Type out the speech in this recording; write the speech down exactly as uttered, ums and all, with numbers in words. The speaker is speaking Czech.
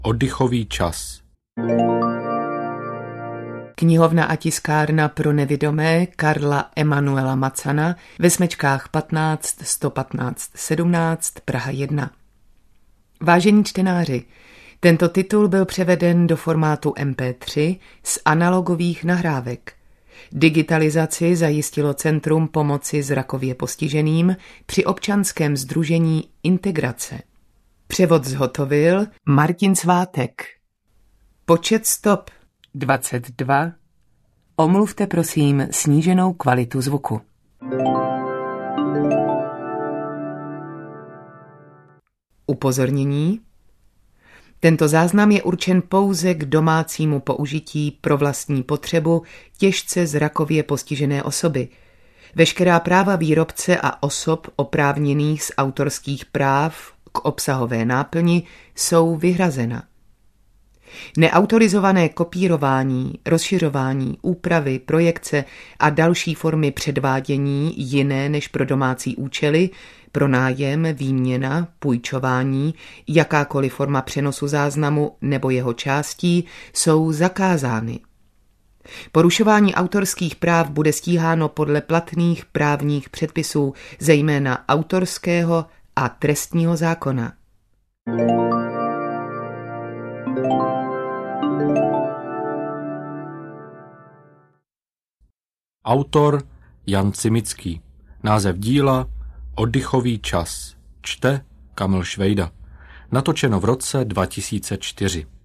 Oddychový čas. Knihovna a tiskárna pro nevidomé Karla Emanuela Macana ve smečkách patnáct sto patnáct sedmnáct Praha jedna. Vážení čtenáři, tento titul byl převeden do formátu em pé tři z analogových nahrávek. Digitalizaci zajistilo Centrum pomoci zrakově postiženým při občanském sdružení Integrace. Převod zhotovil Martin Svátek. Počet stop dvacet dva. Omluvte prosím sníženou kvalitu zvuku. Upozornění. Tento záznam je určen pouze k domácímu použití pro vlastní potřebu těžce zrakově postižené osoby. Veškerá práva výrobce a osob oprávněných z autorských práv k obsahové náplni jsou vyhrazena. Neautorizované kopírování, rozšiřování, úpravy, projekce a další formy předvádění jiné než pro domácí účely, pronájem, výměna, půjčování, jakákoliv forma přenosu záznamu nebo jeho částí jsou zakázány. Porušování autorských práv bude stíháno podle platných právních předpisů, zejména autorského a trestního zákona. Autor Jan Cimický. Název díla Oddychový čas. Čte Kamil Švejda. Natočeno v roce dva tisíce čtyři.